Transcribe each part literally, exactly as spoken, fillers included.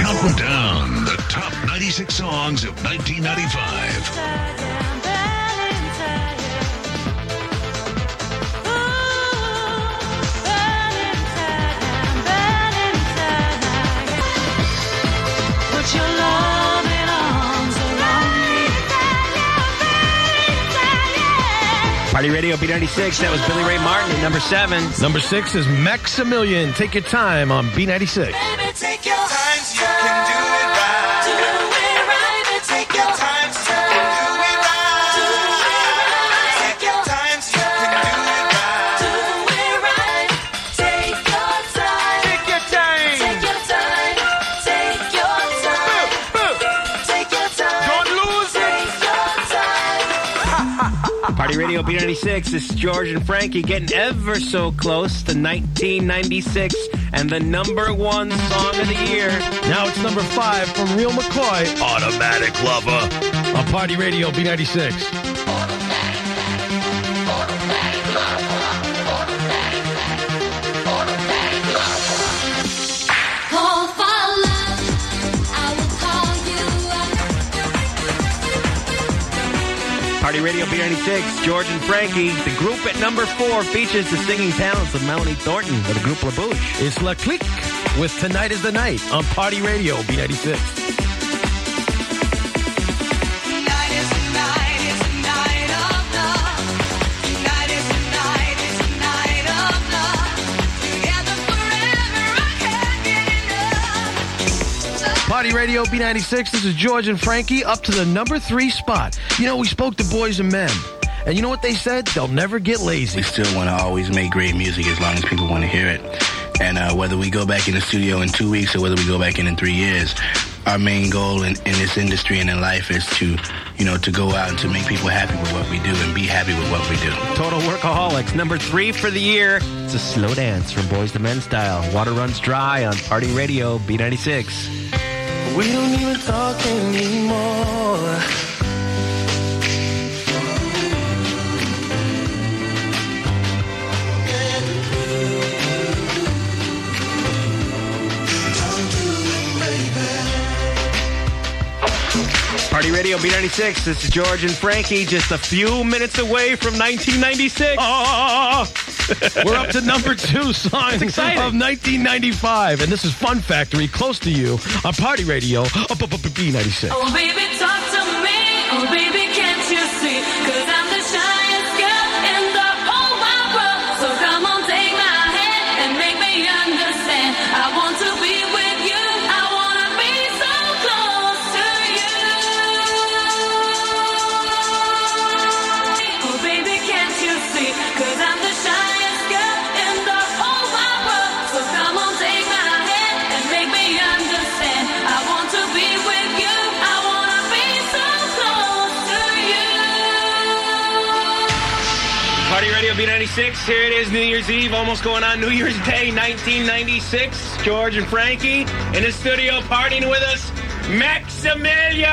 Counting down the top ninety-six songs of nineteen ninety-five. Party Radio B ninety-six, that was Billy Ray Martin at number seven. Number six is Maximilian. Take your time on B ninety-six. Baby, take your time, you can do it right. Do it right, and take your time, you can do it right. Do it right, take your time, you can do it right. Do it right, take your time. Take your time. Take your time. Take your time. Take your time. Don't lose it. Take your time. Party Radio B ninety-six, this is George and Frankie getting ever so close to nineteen ninety-six and the number one song of the year. Now it's number five from Real McCoy, Automatic Lover, on Party Radio B ninety-six. Party Radio B ninety-six, George and Frankie. The group at number four features the singing talents of Melanie Thornton of the group La Bouche. It's La Clique with Tonight is the Night on Party Radio B ninety-six. Party Radio B ninety-six, this is George and Frankie, up to the number three spot. You know, we spoke to Boys and Men, and you know what they said? They'll never get lazy. We still want to always make great music as long as people want to hear it. And uh, whether we go back in the studio in two weeks or whether we go back in in three years, our main goal in, in this industry and in life is to, you know, to go out and to make people happy with what we do and be happy with what we do. Total Workaholics, number three for the year. It's a slow dance from Boys to Men style. Water Runs Dry on Party Radio B ninety-six. We don't even talk anymore. Party Radio B ninety-six, this is George and Frankie, just a few minutes away from nineteen ninety-six. Oh, we're up to number two song of nineteen ninety-five, and this is Fun Factory, close to you, on Party Radio B ninety-six. Oh, baby, talk to me. Oh, baby, can't you see? 'Cause I'm the shyest girl in the whole wide world. So come on, take my hand and make me understand. I want to be with you. I want to be so close to you. Oh, baby, can't you see? 'Cause I'm the shyest girl in the whole wide world. So come on, take my hand and make me understand. I want to be with you. I want to be so close to you. Party Radio B ninety-six, here it is, New Year's Eve, almost going on New Year's Day, nineteen ninety-six. George and Frankie in the studio partying with us, Maximilian!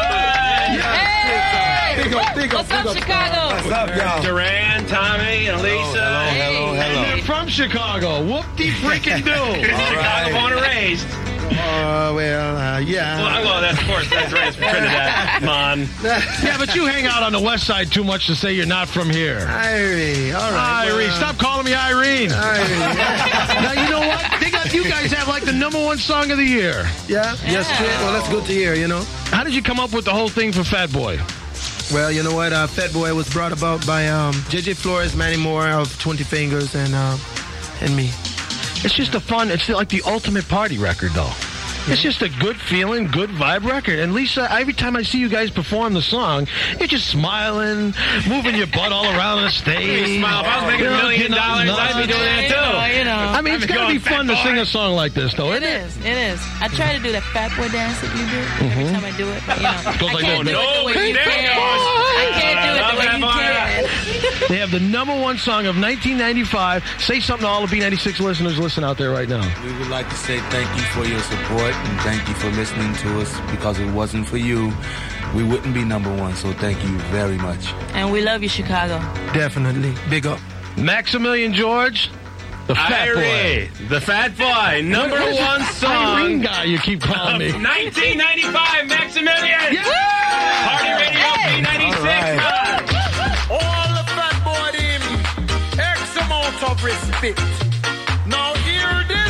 Hey! Big up, big up, What's up, Chicago? What's up, y'all? Duran, Tommy, and Lisa. Hello, hello, hello. And they're from Chicago. Whoop-de-freaking-do. Chicago right. born and raised. Uh, well, uh, yeah. Well, well, that's, of course, that's right. It's from Trinidad. Come on. Yeah, but you hang out on the west side too much to say you're not from here. Irene, all right. Irene, well, stop calling me Irene. Irene. Now, you know what? They got, you guys have like the number one song of the year. Yeah, yes, straight. Well, that's good to hear, you know. How did you come up with the whole thing for Fat Boy? Well, you know what? Uh, Fat Boy was brought about by um, J J Flores, Manny Moore of twenty Fingers, and uh, and me. It's just a fun, it's like the ultimate party record, though. It's just a good feeling, good vibe record. And Lisa, every time I see you guys perform the song, you're just smiling, moving your butt all around the stage. Smile. If I was making a million dollars, I'd be doing that too. Oh, you know. I mean, it's got to be fun to sing a song like this, though, It isn't it? is. It is. I try to do that fat boy dance that you do every time I do it. But, you know, Goes I like can't that. do it the way No, you there can. it goes. I can't do it the way Uh, you can. They have the number one song of nineteen ninety-five. Say something to all the B ninety-six listeners listen out there right now. We would like to say thank you for your support and thank you for listening to us, because it wasn't for you, we wouldn't be number one. So thank you very much. And we love you, Chicago. Definitely. Big up. Maximilian George, the Fat Irie, Boy. the Fat Boy, number What is it? one song. Young guy, you keep calling me. nineteen ninety-five, Maximilian! Yeah! Party Radio B ninety-six. All, all the fat boy him, X amount of respect. Now hear this.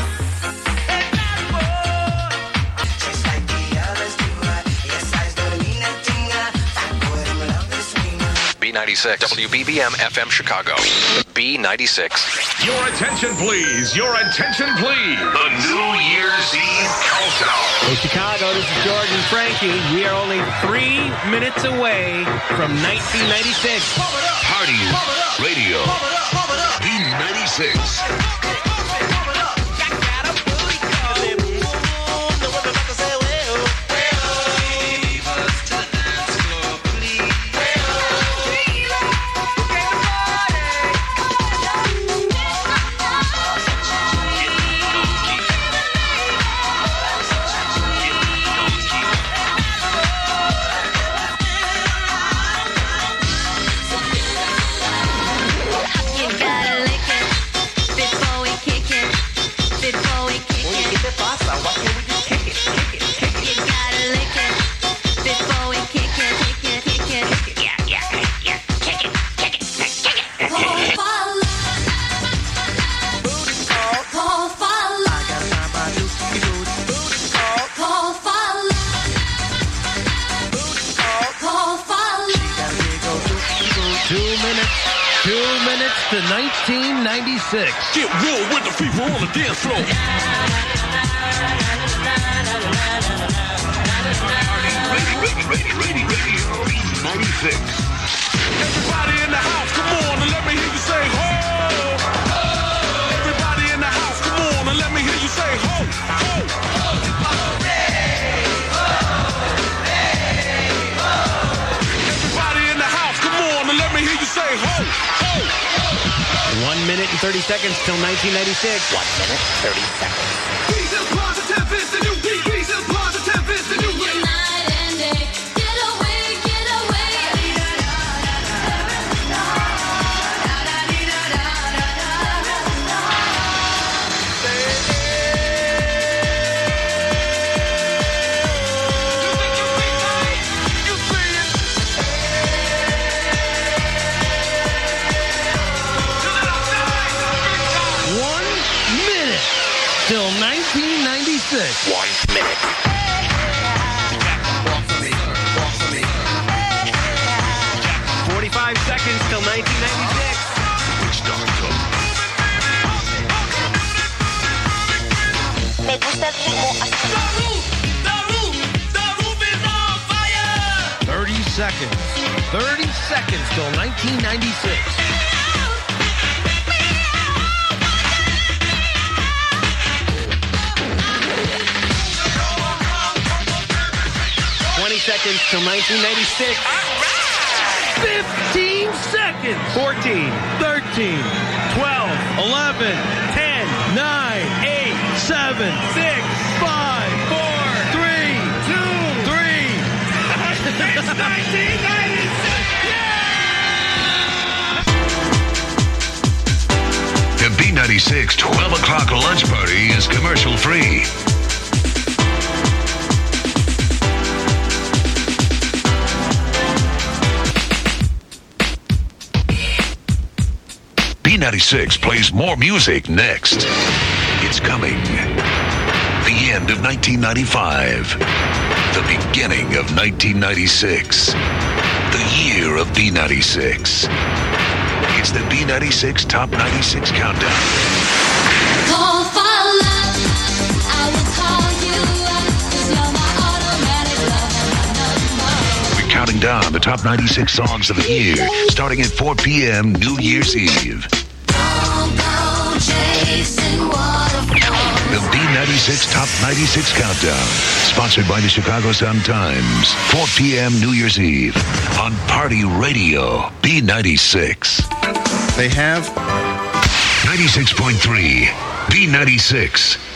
Just like the others do, uh, your size don't mean nothing, uh, fat boy, them love the swing, uh. B ninety-six, W B B M F M Chicago. B ninety-six. Your attention, please. Your attention, please. The New Year's Eve countdown. Hey, Chicago, this is George and Frankie. We are only three minutes away from nineteen ninety-six. Party Radio B ninety-six. To nineteen ninety-six. Get real with the people on the dance floor. Ready, ready, ready, ready, ready. B ninety-six. Everybody in the house, come on and let me hear you say ho. Everybody in the house, come on and let me hear you say ho, ho. Everybody in the house, come on and let me hear you say ho, ho. One minute and thirty seconds till nineteen ninety-six. One minute, thirty seconds. Pieces, positive, it's the new beat. Pieces, positive, it's the new beat. Night and day, get away, get away. One minute till nineteen ninety-six. One minute. forty-five seconds till nineteen ninety-six. Me gusta el ritmo así. thirty seconds. thirty seconds till nineteen ninety-six. twenty seconds till nineteen ninety-six. fifteen seconds. fourteen, thirteen, twelve, eleven, ten, nine, eight, seven, six, five, four, three, two, three. It's nineteen ninety-six. The B ninety-six twelve o'clock lunch party is commercial free. B ninety-six plays more music next. It's coming. The end of nineteen ninety-five. The beginning of nineteen ninety-six. The year of B ninety-six. It's the B ninety-six Top ninety-six Countdown. Call for love, I will call you up, 'cause you're my automatic love. We're counting down the top ninety-six songs of the year, starting at four p.m. New Year's Eve. Don't go chasing waterfalls. The B ninety-six Top ninety-six Countdown, sponsored by the Chicago Sun-Times. four p.m. New Year's Eve on Party Radio B ninety-six. They have ninety-six point three B ninety-six.